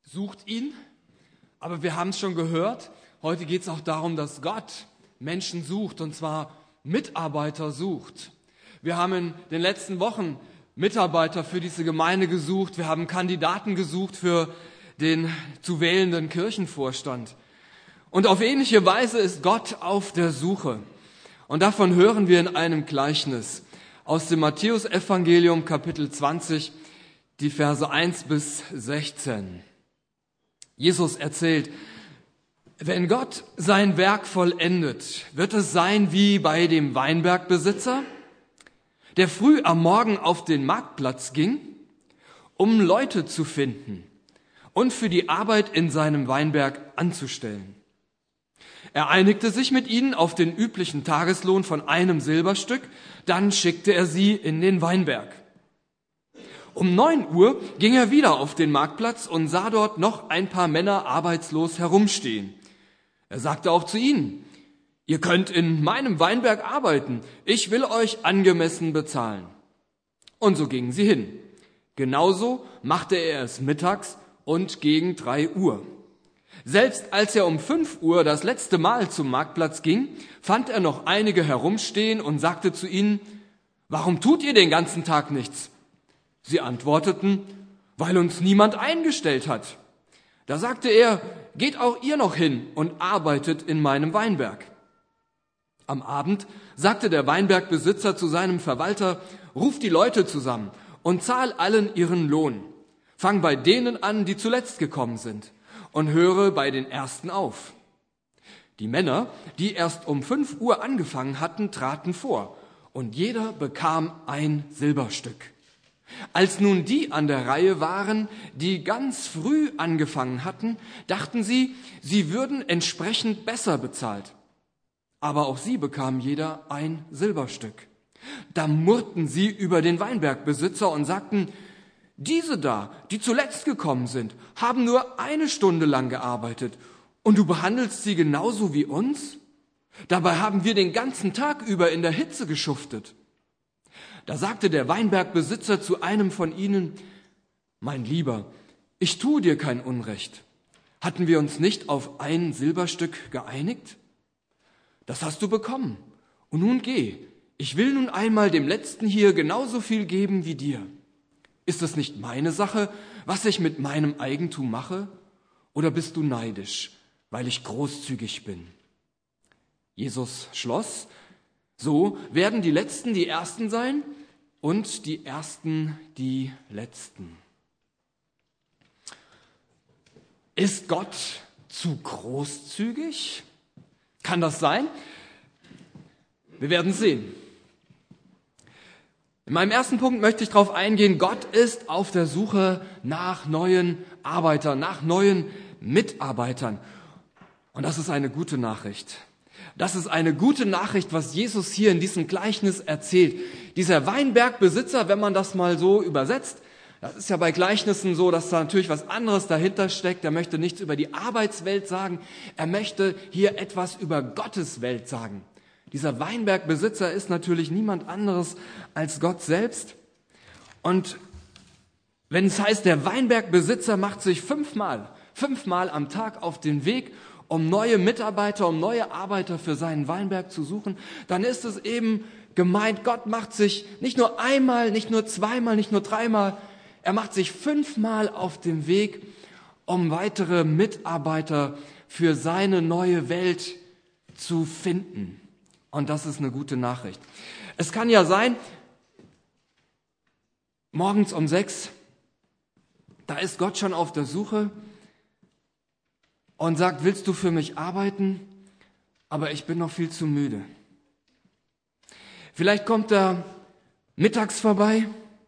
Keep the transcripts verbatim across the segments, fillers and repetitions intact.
sucht ihn, aber wir haben es schon gehört, heute geht es auch darum, dass Gott Menschen sucht, und zwar Mitarbeiter sucht. Wir haben in den letzten Wochen Mitarbeiter für diese Gemeinde gesucht, wir haben Kandidaten gesucht für den zu wählenden Kirchenvorstand. Und auf ähnliche Weise ist Gott auf der Suche. Und davon hören wir in einem Gleichnis aus dem Matthäusevangelium Kapitel zwanzig, die Verse eins bis sechzehn. Jesus erzählt: Wenn Gott sein Werk vollendet, wird es sein wie bei dem Weinbergbesitzer, der früh am Morgen auf den Marktplatz ging, um Leute zu finden und für die Arbeit in seinem Weinberg anzustellen. Er einigte sich mit ihnen auf den üblichen Tageslohn von einem Silberstück, dann schickte er sie in den Weinberg. Um neun Uhr ging er wieder auf den Marktplatz und sah dort noch ein paar Männer arbeitslos herumstehen. Er sagte auch zu ihnen: Ihr könnt in meinem Weinberg arbeiten, ich will euch angemessen bezahlen. Und so gingen sie hin. Genauso machte er es mittags und gegen drei Uhr. Selbst als er um fünf Uhr das letzte Mal zum Marktplatz ging, fand er noch einige herumstehen und sagte zu ihnen: Warum tut ihr den ganzen Tag nichts? Sie antworteten: Weil uns niemand eingestellt hat. Da sagte er: Geht auch ihr noch hin und arbeitet in meinem Weinberg. Am Abend sagte der Weinbergbesitzer zu seinem Verwalter: Ruf die Leute zusammen und zahl allen ihren Lohn. Fang bei denen an, die zuletzt gekommen sind, und höre bei den Ersten auf. Die Männer, die erst um fünf Uhr angefangen hatten, traten vor, und jeder bekam ein Silberstück. Als nun die an der Reihe waren, die ganz früh angefangen hatten, dachten sie, sie würden entsprechend besser bezahlt. Aber auch sie bekamen jeder ein Silberstück. Da murrten sie über den Weinbergbesitzer und sagten: Diese da, die zuletzt gekommen sind, haben nur eine Stunde lang gearbeitet, und du behandelst sie genauso wie uns? Dabei haben wir den ganzen Tag über in der Hitze geschuftet. Da sagte der Weinbergbesitzer zu einem von ihnen: Mein Lieber, ich tue dir kein Unrecht. Hatten wir uns nicht auf ein Silberstück geeinigt? Das hast du bekommen. Und nun geh. Ich will nun einmal dem Letzten hier genauso viel geben wie dir. Ist es nicht meine Sache, was ich mit meinem Eigentum mache? Oder bist du neidisch, weil ich großzügig bin? Jesus schloss: So werden die Letzten die Ersten sein und die Ersten die Letzten. Ist Gott zu großzügig? Kann das sein? Wir werden sehen. In meinem ersten Punkt möchte ich darauf eingehen: Gott ist auf der Suche nach neuen Arbeitern, nach neuen Mitarbeitern. Und das ist eine gute Nachricht. Das ist eine gute Nachricht, was Jesus hier in diesem Gleichnis erzählt. Dieser Weinbergbesitzer, wenn man das mal so übersetzt, das ist ja bei Gleichnissen so, dass da natürlich was anderes dahinter steckt. Er möchte nichts über die Arbeitswelt sagen, er möchte hier etwas über Gottes Welt sagen. Dieser Weinbergbesitzer ist natürlich niemand anderes als Gott selbst. Und wenn es heißt, der Weinbergbesitzer macht sich fünfmal, fünfmal am Tag auf den Weg, um neue Mitarbeiter, um neue Arbeiter für seinen Weinberg zu suchen, dann ist es eben gemeint, Gott macht sich nicht nur einmal, nicht nur zweimal, nicht nur dreimal, er macht sich fünfmal auf den Weg, um weitere Mitarbeiter für seine neue Welt zu finden. Und das ist eine gute Nachricht. Es kann ja sein, morgens um sechs, da ist Gott schon auf der Suche und sagt: Willst du für mich arbeiten? Aber ich bin noch viel zu müde. Vielleicht kommt er mittags vorbei.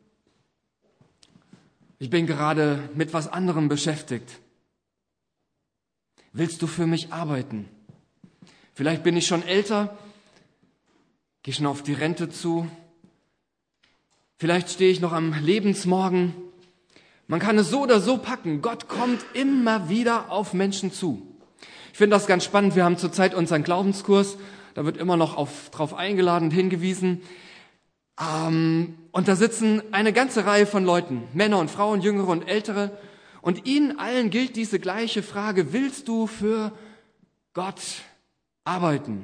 Ich bin gerade mit was anderem beschäftigt. Willst du für mich arbeiten? Vielleicht bin ich schon älter, gehe schon auf die Rente zu. Vielleicht stehe ich noch am Lebensmorgen. Man kann es so oder so packen. Gott kommt immer wieder auf Menschen zu. Ich finde das ganz spannend. Wir haben zurzeit unseren Glaubenskurs. Da wird immer noch auf, drauf eingeladen und hingewiesen. Ähm, und da sitzen eine ganze Reihe von Leuten, Männer und Frauen, Jüngere und Ältere. Und ihnen allen gilt diese gleiche Frage: Willst du für Gott arbeiten?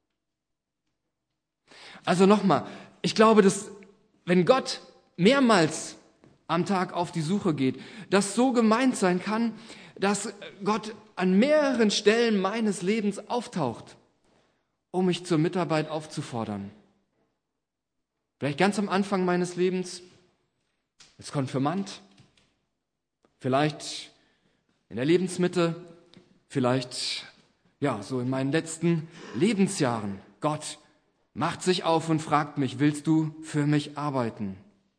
Also nochmal, ich glaube, dass wenn Gott mehrmals am Tag auf die Suche geht, das so gemeint sein kann, dass Gott an mehreren Stellen meines Lebens auftaucht, um mich zur Mitarbeit aufzufordern. Vielleicht ganz am Anfang meines Lebens als Konfirmand, vielleicht in der Lebensmitte, vielleicht ja so in meinen letzten Lebensjahren. Gott macht sich auf und fragt mich: Willst du für mich arbeiten?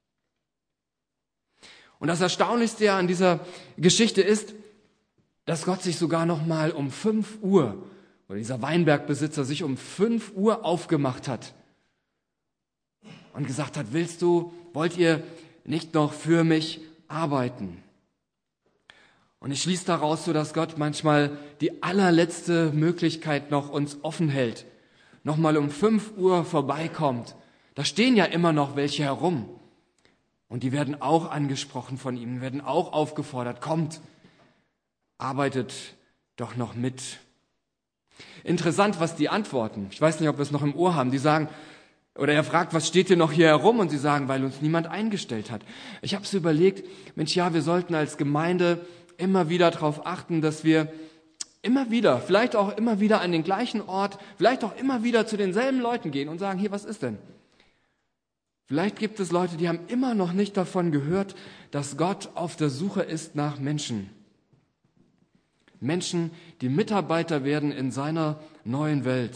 Und das Erstaunlichste ja an dieser Geschichte ist, dass Gott sich sogar noch mal um fünf Uhr, oder dieser Weinbergbesitzer sich um fünf Uhr aufgemacht hat und gesagt hat: Willst du, wollt ihr nicht noch für mich arbeiten? Und ich schließe daraus so, dass Gott manchmal die allerletzte Möglichkeit noch uns offen hält, noch mal um fünf Uhr vorbeikommt. Da stehen ja immer noch welche herum. Und die werden auch angesprochen von ihm, werden auch aufgefordert: Kommt, arbeitet doch noch mit. Interessant, was die antworten. Ich weiß nicht, ob wir es noch im Ohr haben. Die sagen, oder er fragt: Was steht hier noch hier herum? Und sie sagen: Weil uns niemand eingestellt hat. Ich habe so überlegt, Mensch, ja, wir sollten als Gemeinde immer wieder darauf achten, dass wir immer wieder, vielleicht auch immer wieder an den gleichen Ort, vielleicht auch immer wieder zu denselben Leuten gehen und sagen: Hier, was ist denn? Vielleicht gibt es Leute, die haben immer noch nicht davon gehört, dass Gott auf der Suche ist nach Menschen. Menschen, die Mitarbeiter werden in seiner neuen Welt.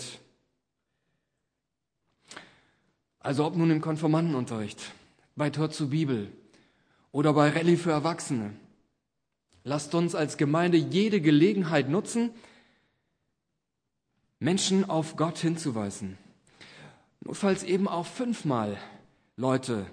Also ob nun im Konfirmandenunterricht, bei Tor zur Bibel oder bei Rallye für Erwachsene. Lasst uns als Gemeinde jede Gelegenheit nutzen, Menschen auf Gott hinzuweisen. Notfalls eben auch fünfmal Leute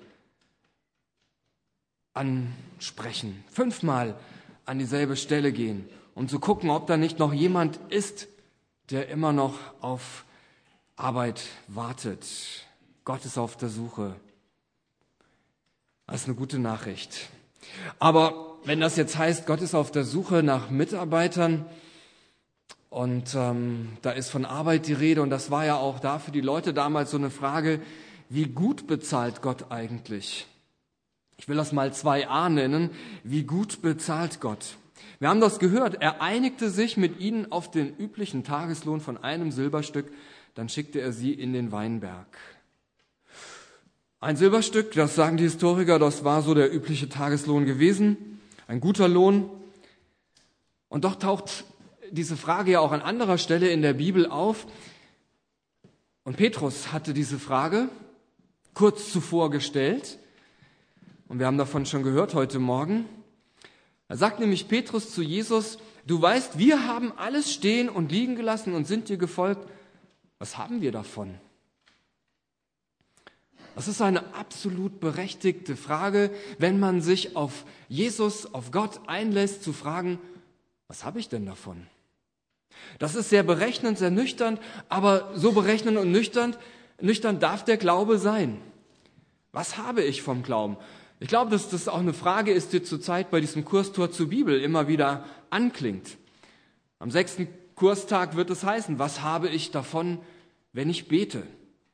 ansprechen, fünfmal an dieselbe Stelle gehen, um zu gucken, ob da nicht noch jemand ist, der immer noch auf Arbeit wartet. Gott ist auf der Suche. Das ist eine gute Nachricht. Aber wenn das jetzt heißt, Gott ist auf der Suche nach Mitarbeitern und ähm, da ist von Arbeit die Rede, und das war ja auch da für die Leute damals so eine Frage: Wie gut bezahlt Gott eigentlich? Ich will das mal zwei a nennen. Wie gut bezahlt Gott? Wir haben das gehört. Er einigte sich mit ihnen auf den üblichen Tageslohn von einem Silberstück. Dann schickte er sie in den Weinberg. Ein Silberstück, das sagen die Historiker, das war so der übliche Tageslohn gewesen. Ein guter Lohn. Und doch taucht diese Frage ja auch an anderer Stelle in der Bibel auf. Und Petrus hatte diese Frage kurz zuvor gestellt. Und wir haben davon schon gehört heute Morgen. Da sagt nämlich Petrus zu Jesus: Du weißt, wir haben alles stehen und liegen gelassen und sind dir gefolgt. Was haben wir davon? Das ist eine absolut berechtigte Frage, wenn man sich auf Jesus, auf Gott einlässt, zu fragen: Was habe ich denn davon? Das ist sehr berechnend, sehr nüchtern, aber so berechnend und nüchtern, nüchtern darf der Glaube sein. Was habe ich vom Glauben? Ich glaube, dass das auch eine Frage ist, die zurzeit bei diesem Kurstor zur Bibel immer wieder anklingt. Am sechsten Kurstag wird es heißen: Was habe ich davon, wenn ich bete?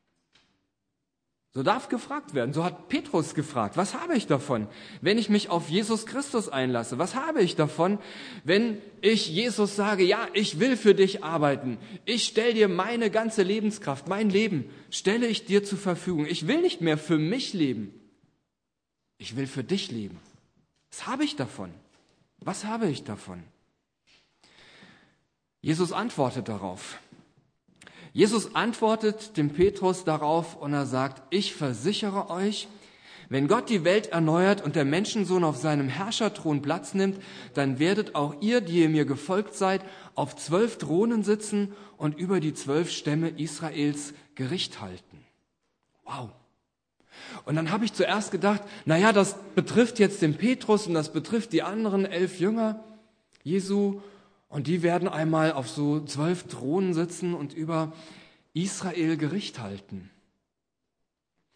So darf gefragt werden. So hat Petrus gefragt: Was habe ich davon, wenn ich mich auf Jesus Christus einlasse? Was habe ich davon, wenn ich Jesus sage: Ja, ich will für dich arbeiten. Ich stelle dir meine ganze Lebenskraft, mein Leben stelle ich dir zur Verfügung. Ich will nicht mehr für mich leben. Ich will für dich leben. Was habe ich davon? Was habe ich davon? Jesus antwortet darauf. Jesus antwortet dem Petrus darauf und er sagt: Ich versichere euch, wenn Gott die Welt erneuert und der Menschensohn auf seinem Herrscherthron Platz nimmt, dann werdet auch ihr, die ihr mir gefolgt seid, auf zwölf Thronen sitzen und über die zwölf Stämme Israels Gericht halten. Wow. Und dann habe ich zuerst gedacht, naja, das betrifft jetzt den Petrus und das betrifft die anderen elf Jünger Jesu. Und die werden einmal auf so zwölf Thronen sitzen und über Israel Gericht halten.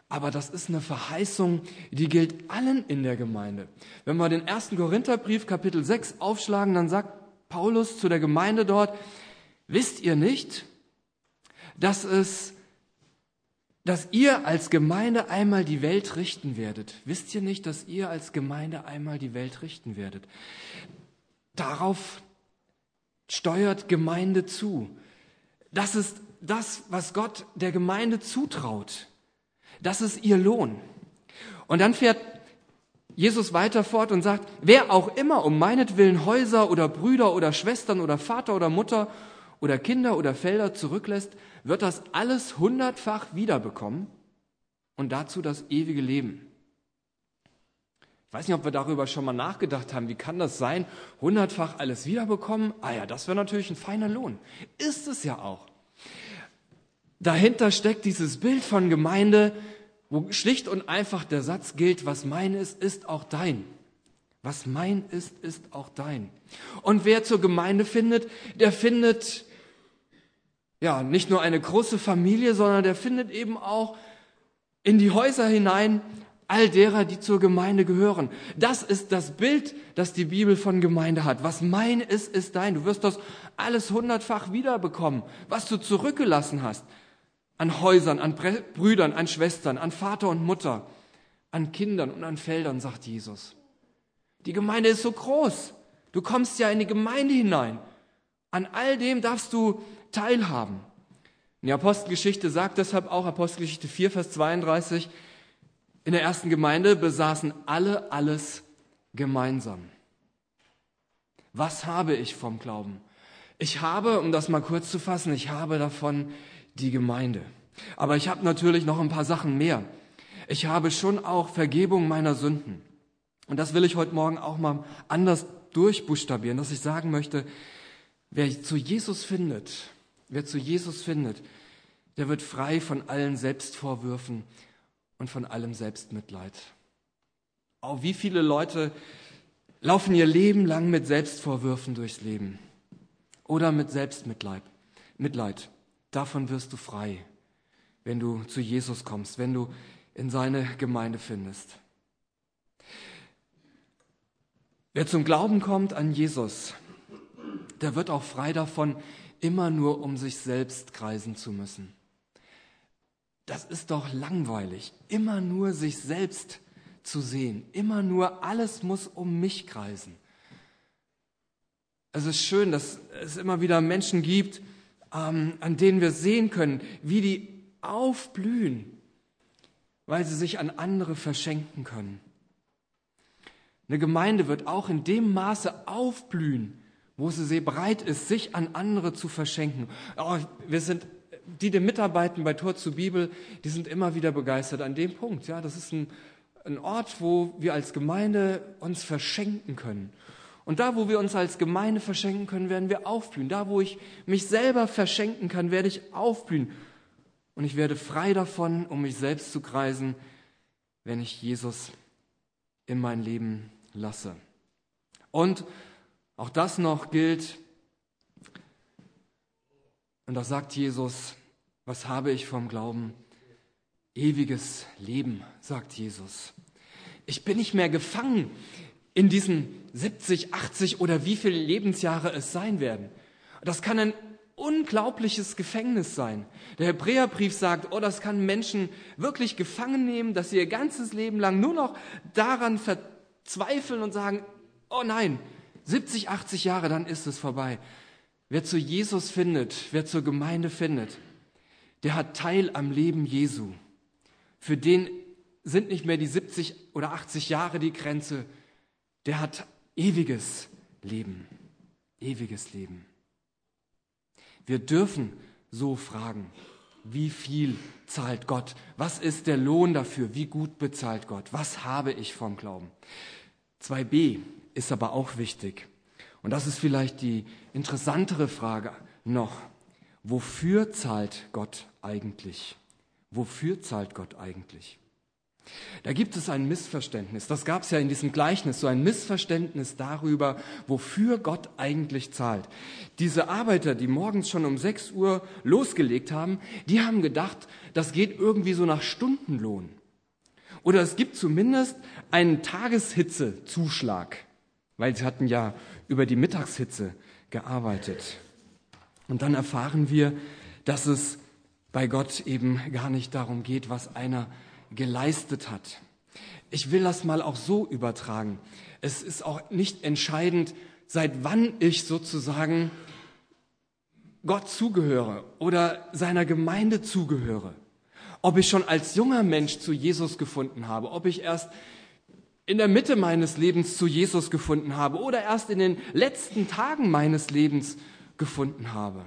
Aber das ist eine Verheißung, die gilt allen in der Gemeinde. Wenn wir den ersten Korintherbrief, Kapitel sechs, aufschlagen, dann sagt Paulus zu der Gemeinde dort, wisst ihr nicht, dass es, dass ihr als Gemeinde einmal die Welt richten werdet? Wisst ihr nicht, dass ihr als Gemeinde einmal die Welt richten werdet? Darauf steuert Gemeinde zu. Das ist das, was Gott der Gemeinde zutraut. Das ist ihr Lohn. Und dann fährt Jesus weiter fort und sagt, wer auch immer um meinetwillen Häuser oder Brüder oder Schwestern oder Vater oder Mutter oder Kinder oder Felder zurücklässt, wird das alles hundertfach wiederbekommen und dazu das ewige Leben. Ich weiß nicht, ob wir darüber schon mal nachgedacht haben. Wie kann das sein? Hundertfach alles wiederbekommen? Ah ja, das wäre natürlich ein feiner Lohn. Ist es ja auch. Dahinter steckt dieses Bild von Gemeinde, wo schlicht und einfach der Satz gilt, was mein ist, ist auch dein. Was mein ist, ist auch dein. Und wer zur Gemeinde findet, der findet ja nicht nur eine große Familie, sondern der findet eben auch in die Häuser hinein all derer, die zur Gemeinde gehören. Das ist das Bild, das die Bibel von Gemeinde hat. Was mein ist, ist dein. Du wirst das alles hundertfach wiederbekommen, was du zurückgelassen hast. An Häusern, an Brüdern, an Schwestern, an Vater und Mutter, an Kindern und an Feldern, sagt Jesus. Die Gemeinde ist so groß. Du kommst ja in die Gemeinde hinein. An all dem darfst du teilhaben. Die Apostelgeschichte sagt deshalb auch, Apostelgeschichte vier, Vers zweiunddreißig, in der ersten Gemeinde besaßen alle alles gemeinsam. Was habe ich vom Glauben? Ich habe, um das mal kurz zu fassen, ich habe davon die Gemeinde. Aber ich habe natürlich noch ein paar Sachen mehr. Ich habe schon auch Vergebung meiner Sünden. Und das will ich heute Morgen auch mal anders durchbuchstabieren, dass ich sagen möchte, wer zu Jesus findet, wer zu Jesus findet, der wird frei von allen Selbstvorwürfen und von allem Selbstmitleid. Auch wie viele Leute laufen ihr Leben lang mit Selbstvorwürfen durchs Leben oder mit Selbstmitleid. Mitleid. Davon wirst du frei, wenn du zu Jesus kommst, wenn du in seine Gemeinde findest. Wer zum Glauben kommt an Jesus, der wird auch frei davon, immer nur um sich selbst kreisen zu müssen. Das ist doch langweilig, immer nur sich selbst zu sehen, immer nur alles muss um mich kreisen. Es ist schön, dass es immer wieder Menschen gibt, ähm, an denen wir sehen können, wie die aufblühen, weil sie sich an andere verschenken können. Eine Gemeinde wird auch in dem Maße aufblühen, wo sie sehr bereit ist, sich an andere zu verschenken. Oh, wir sind, die, die mitarbeiten bei Tor zur Bibel, die sind immer wieder begeistert an dem Punkt. Ja, das ist ein, ein Ort, wo wir als Gemeinde uns verschenken können. Und da, wo wir uns als Gemeinde verschenken können, werden wir aufblühen. Da, wo ich mich selber verschenken kann, werde ich aufblühen. Und ich werde frei davon, um mich selbst zu kreisen, wenn ich Jesus in mein Leben lasse. Und auch das noch gilt, und das sagt Jesus, was habe ich vom Glauben? Ewiges Leben, sagt Jesus. Ich bin nicht mehr gefangen in diesen siebzig, achtzig oder wie viele Lebensjahre es sein werden. Das kann ein unglaubliches Gefängnis sein. Der Hebräerbrief sagt, oh, das kann Menschen wirklich gefangen nehmen, dass sie ihr ganzes Leben lang nur noch daran verzweifeln und sagen, oh nein, siebzig, achtzig Jahre, dann ist es vorbei. Wer zu Jesus findet, wer zur Gemeinde findet, der hat Teil am Leben Jesu. Für den sind nicht mehr die siebzig oder achtzig Jahre die Grenze, der hat ewiges Leben, ewiges Leben. Wir dürfen so fragen, wie viel zahlt Gott? Was ist der Lohn dafür? Wie gut bezahlt Gott? Was habe ich vom Glauben? zwei b ist aber auch wichtig. Und das ist vielleicht die interessantere Frage noch. Wofür zahlt Gott eigentlich? Wofür zahlt Gott eigentlich? Da gibt es ein Missverständnis. Das gab es ja in diesem Gleichnis, so ein Missverständnis darüber, wofür Gott eigentlich zahlt. Diese Arbeiter, die morgens schon um sechs Uhr losgelegt haben, die haben gedacht, das geht irgendwie so nach Stundenlohn. Oder es gibt zumindest einen Tageshitzezuschlag, weil sie hatten ja über die Mittagshitze gearbeitet. Und dann erfahren wir, dass es bei Gott eben gar nicht darum geht, was einer geleistet hat. Ich will das mal auch so übertragen. Es ist auch nicht entscheidend, seit wann ich sozusagen Gott zugehöre oder seiner Gemeinde zugehöre. Ob ich schon als junger Mensch zu Jesus gefunden habe, ob ich erst in der Mitte meines Lebens zu Jesus gefunden habe oder erst in den letzten Tagen meines Lebens gefunden habe.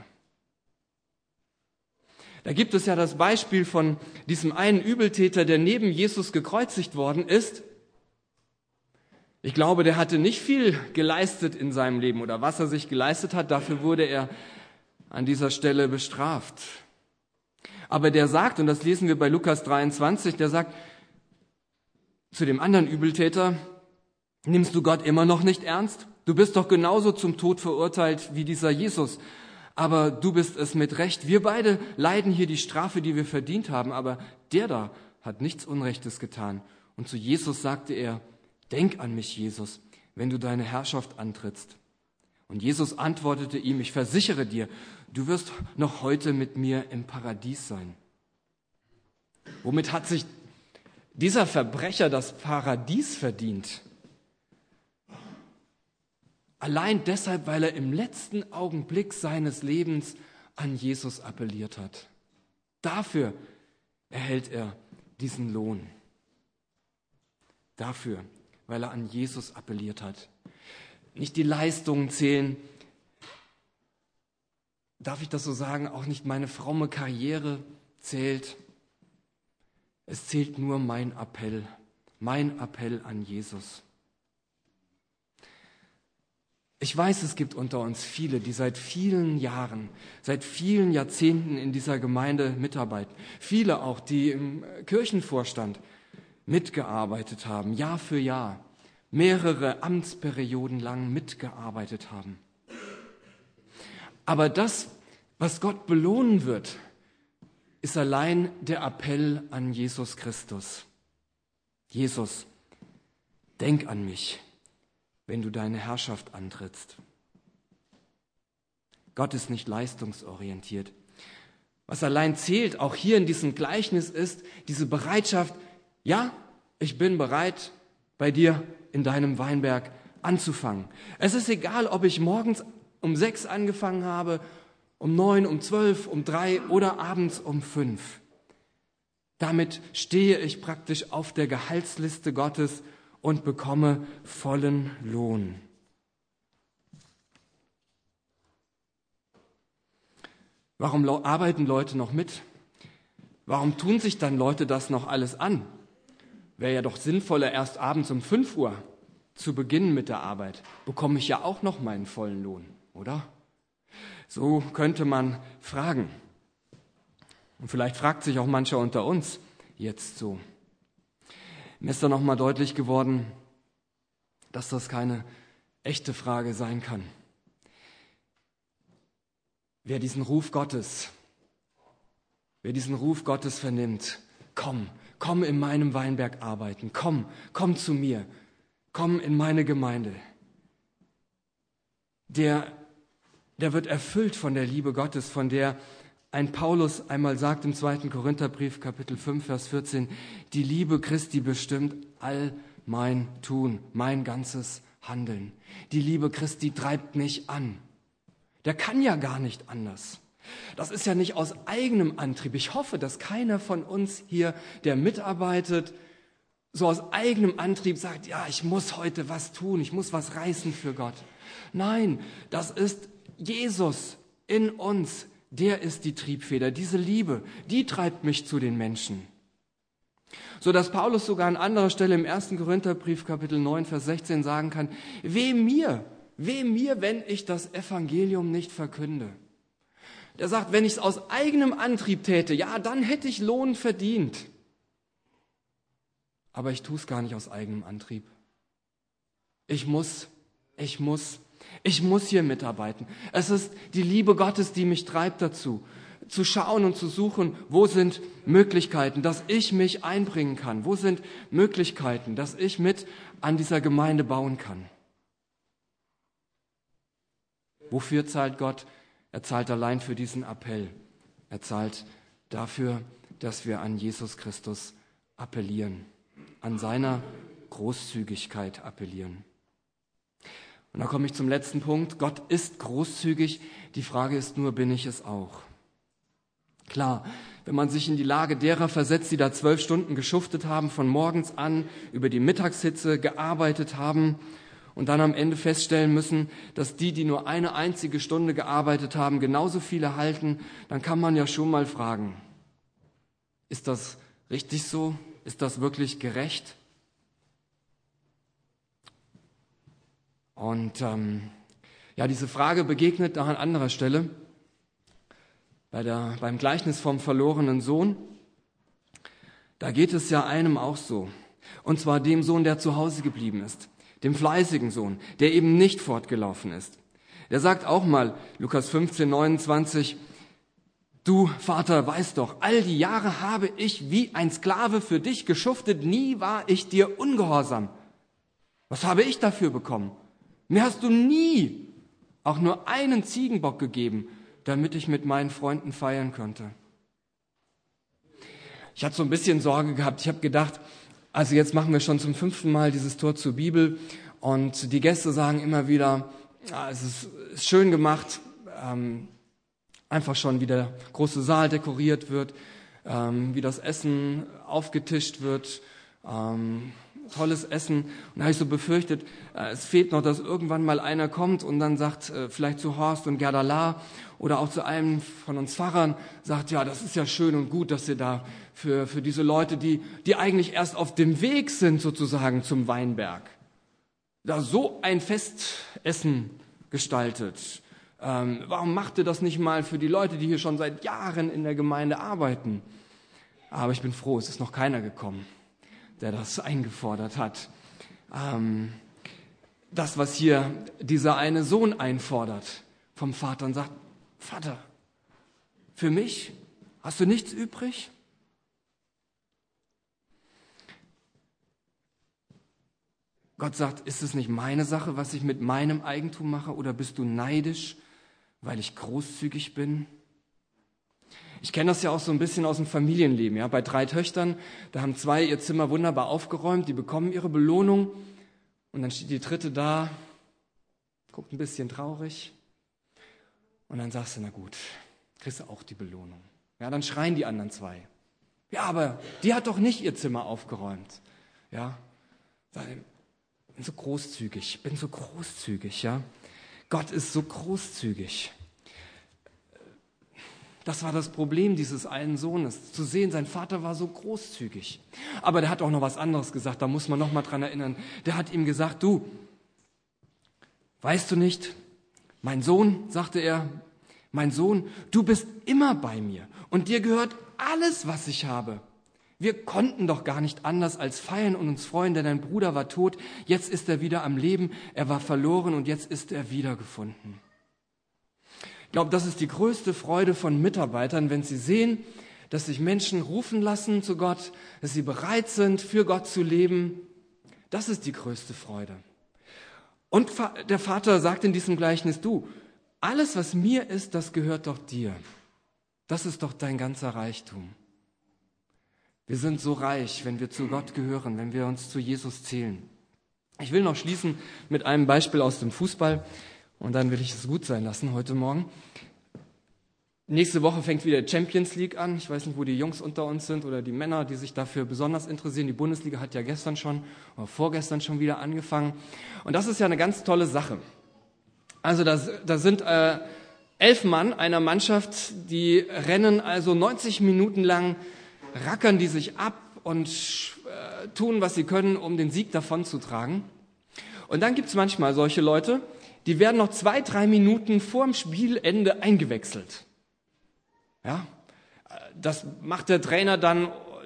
Da gibt es ja das Beispiel von diesem einen Übeltäter, der neben Jesus gekreuzigt worden ist. Ich glaube, der hatte nicht viel geleistet in seinem Leben oder was er sich geleistet hat, dafür wurde er an dieser Stelle bestraft. Aber der sagt, und das lesen wir bei Lukas dreiundzwanzig, der sagt zu dem anderen Übeltäter, nimmst du Gott immer noch nicht ernst? Du bist doch genauso zum Tod verurteilt wie dieser Jesus. Aber du bist es mit Recht. Wir beide leiden hier die Strafe, die wir verdient haben, aber der da hat nichts Unrechtes getan. Und zu Jesus sagte er, denk an mich, Jesus, wenn du deine Herrschaft antrittst. Und Jesus antwortete ihm, ich versichere dir, du wirst noch heute mit mir im Paradies sein. Womit hat sich dieser Verbrecher das Paradies verdient? Allein deshalb, weil er im letzten Augenblick seines Lebens an Jesus appelliert hat. Dafür erhält er diesen Lohn. Dafür, weil er an Jesus appelliert hat. Nicht die Leistungen zählen, darf ich das so sagen, auch nicht meine fromme Karriere zählt. Es zählt nur mein Appell, mein Appell an Jesus. Ich weiß, es gibt unter uns viele, die seit vielen Jahren, seit vielen Jahrzehnten in dieser Gemeinde mitarbeiten. Viele auch, die im Kirchenvorstand mitgearbeitet haben, Jahr für Jahr, mehrere Amtsperioden lang mitgearbeitet haben. Aber das, was Gott belohnen wird, ist allein der Appell an Jesus Christus. Jesus, denk an mich, wenn du deine Herrschaft antrittst. Gott ist nicht leistungsorientiert. Was allein zählt, auch hier in diesem Gleichnis, ist diese Bereitschaft, ja, ich bin bereit, bei dir in deinem Weinberg anzufangen. Es ist egal, ob ich morgens um sechs angefangen habe, um neun, um zwölf, um drei oder abends um fünf. Damit stehe ich praktisch auf der Gehaltsliste Gottes und bekomme vollen Lohn. Warum arbeiten Leute noch mit? Warum tun sich dann Leute das noch alles an? Wäre ja doch sinnvoller, erst abends um fünf Uhr zu beginnen mit der Arbeit. Bekomme ich ja auch noch meinen vollen Lohn, oder? So könnte man fragen. Und vielleicht fragt sich auch mancher unter uns jetzt so. Mir ist da nochmal deutlich geworden, dass das keine echte Frage sein kann. Wer diesen Ruf Gottes, wer diesen Ruf Gottes vernimmt, komm, komm in meinem Weinberg arbeiten, komm, komm zu mir, komm in meine Gemeinde. Der, der wird erfüllt von der Liebe Gottes, von der ein Paulus einmal sagt im zweiten Korintherbrief, Kapitel fünf, Vers vierzehn, die Liebe Christi bestimmt all mein Tun, mein ganzes Handeln. Die Liebe Christi treibt mich an. Der kann ja gar nicht anders. Das ist ja nicht aus eigenem Antrieb. Ich hoffe, dass keiner von uns hier, der mitarbeitet, so aus eigenem Antrieb sagt, ja, ich muss heute was tun, ich muss was reißen für Gott. Nein, das ist Jesus in uns. Der ist die Triebfeder, diese Liebe, die treibt mich zu den Menschen. So dass Paulus sogar an anderer Stelle im ersten Korintherbrief, Kapitel neun, Vers sechzehn sagen kann, weh mir, weh mir, wenn ich das Evangelium nicht verkünde. Der sagt, wenn ich es aus eigenem Antrieb täte, ja, dann hätte ich Lohn verdient. aber ich tue es gar nicht aus eigenem Antrieb. Ich muss, ich muss, ich muss hier mitarbeiten. Es ist die Liebe Gottes, die mich treibt dazu, zu schauen und zu suchen, wo sind Möglichkeiten, dass ich mich einbringen kann, wo sind Möglichkeiten, dass ich mit an dieser Gemeinde bauen kann. Wofür zahlt Gott? Er zahlt allein für diesen Appell. Er zahlt dafür, dass wir an Jesus Christus appellieren, an seiner Großzügigkeit appellieren. Und da komme ich zum letzten Punkt. Gott ist großzügig. Die Frage ist nur, bin ich es auch? Klar, wenn man sich in die Lage derer versetzt, die da zwölf Stunden geschuftet haben, von morgens an über die Mittagshitze gearbeitet haben und dann am Ende feststellen müssen, dass die, die nur eine einzige Stunde gearbeitet haben, genauso viel erhalten, dann kann man ja schon mal fragen, ist das richtig so? Ist das wirklich gerecht? Und ähm, ja, diese Frage begegnet auch an anderer Stelle bei der, beim Gleichnis vom verlorenen Sohn. Da geht es ja einem auch so. Und zwar dem Sohn, der zu Hause geblieben ist. Dem fleißigen Sohn, der eben nicht fortgelaufen ist. Der sagt auch mal, Lukas fünfzehn, neunundzwanzig, du Vater, weißt doch, all die Jahre habe ich wie ein Sklave für dich geschuftet, nie war ich dir ungehorsam. Was habe ich dafür bekommen? Mir hast du nie auch nur einen Ziegenbock gegeben, damit ich mit meinen Freunden feiern konnte. Ich hatte so ein bisschen Sorge gehabt. Ich habe gedacht, also jetzt machen wir schon zum fünften Mal dieses Tor zur Bibel und die Gäste sagen immer wieder, ja, es ist, ist schön gemacht, ähm, einfach schon wie der große Saal dekoriert wird, ähm, wie das Essen aufgetischt wird, ähm, tolles Essen. Und da habe ich so befürchtet, äh, es fehlt noch, dass irgendwann mal einer kommt und dann sagt, äh, vielleicht zu Horst und Gerda La oder auch zu einem von uns Pfarrern, sagt, ja, das ist ja schön und gut, dass ihr da für, für diese Leute, die, die eigentlich erst auf dem Weg sind sozusagen zum Weinberg, da so ein Festessen gestaltet. Ähm, warum macht ihr das nicht mal für die Leute, die hier schon seit Jahren in der Gemeinde arbeiten? Aber ich bin froh, es ist noch keiner gekommen, der das eingefordert hat. Ähm, das, was hier dieser eine Sohn einfordert vom Vater und sagt, Vater, für mich hast du nichts übrig? Gott sagt, ist es nicht meine Sache, was ich mit meinem Eigentum mache, oder bist du neidisch, weil ich großzügig bin? Ich kenne das ja auch so ein bisschen aus dem Familienleben. Ja? Bei drei Töchtern, da haben zwei ihr Zimmer wunderbar aufgeräumt, die bekommen ihre Belohnung und dann steht die dritte da, guckt ein bisschen traurig und dann sagst du, na gut, kriegst du auch die Belohnung. Ja, dann schreien die anderen zwei. Ja, aber die hat doch nicht ihr Zimmer aufgeräumt. Ja, ich bin so großzügig, ich bin so großzügig, ja. Gott ist so großzügig. Das war das Problem dieses einen Sohnes, zu sehen, sein Vater war so großzügig. Aber der hat auch noch was anderes gesagt, da muss man noch mal dran erinnern. Der hat ihm gesagt, du, weißt du nicht, mein Sohn, sagte er, mein Sohn, du bist immer bei mir und dir gehört alles, was ich habe. Wir konnten doch gar nicht anders als feiern und uns freuen, denn dein Bruder war tot, jetzt ist er wieder am Leben, er war verloren und jetzt ist er wiedergefunden. Ich glaube, das ist die größte Freude von Mitarbeitern, wenn sie sehen, dass sich Menschen rufen lassen zu Gott, dass sie bereit sind, für Gott zu leben. Das ist die größte Freude. Und der Vater sagt in diesem Gleichnis, du, alles, was mir ist, das gehört doch dir. Das ist doch dein ganzer Reichtum. Wir sind so reich, wenn wir zu Gott gehören, wenn wir uns zu Jesus zählen. Ich will noch schließen mit einem Beispiel aus dem Fußball und dann will ich es gut sein lassen heute Morgen. Nächste Woche fängt wieder Champions League an. Ich weiß nicht, wo die Jungs unter uns sind oder die Männer, die sich dafür besonders interessieren. Die Bundesliga hat ja gestern schon oder vorgestern schon wieder angefangen. Und das ist ja eine ganz tolle Sache. Also da, da sind äh, elf Mann einer Mannschaft, die rennen also neunzig Minuten lang, rackern die sich ab und äh, tun, was sie können, um den Sieg davonzutragen. Und dann gibt es manchmal solche Leute, die werden noch zwei, drei Minuten vor dem Spielende eingewechselt. Ja, das macht der Trainer dann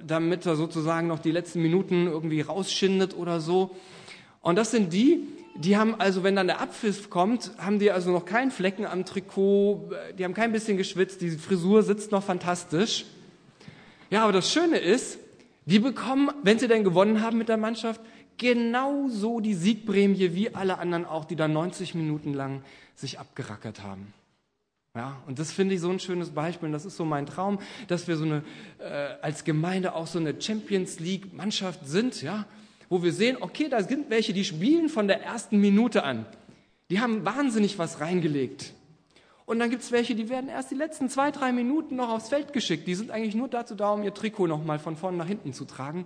damit er sozusagen noch die letzten Minuten irgendwie rausschindet oder so. Und das sind die, die haben also, wenn dann der Abpfiff kommt, haben die also noch keinen Flecken am Trikot, die haben kein bisschen geschwitzt, die Frisur sitzt noch fantastisch. Ja, aber das Schöne ist, die bekommen, wenn sie denn gewonnen haben mit der Mannschaft, genauso die Siegprämie wie alle anderen auch, die da neunzig Minuten lang sich abgerackert haben. Ja, und das finde ich so ein schönes Beispiel. Und das ist so mein Traum, dass wir so eine, äh, als Gemeinde auch so eine Champions League Mannschaft sind, ja, wo wir sehen, okay, da sind welche, die spielen von der ersten Minute an. Die haben wahnsinnig was reingelegt. Und dann gibt es welche, die werden erst die letzten zwei, drei Minuten noch aufs Feld geschickt. Die sind eigentlich nur dazu da, um ihr Trikot nochmal von vorne nach hinten zu tragen.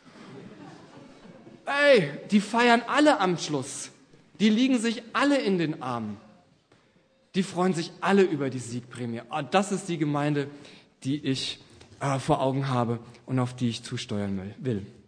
Ey, die feiern alle am Schluss. Die liegen sich alle in den Armen. Die freuen sich alle über die Siegprämie. Das ist die Gemeinde, die ich äh, vor Augen habe und auf die ich zusteuern will.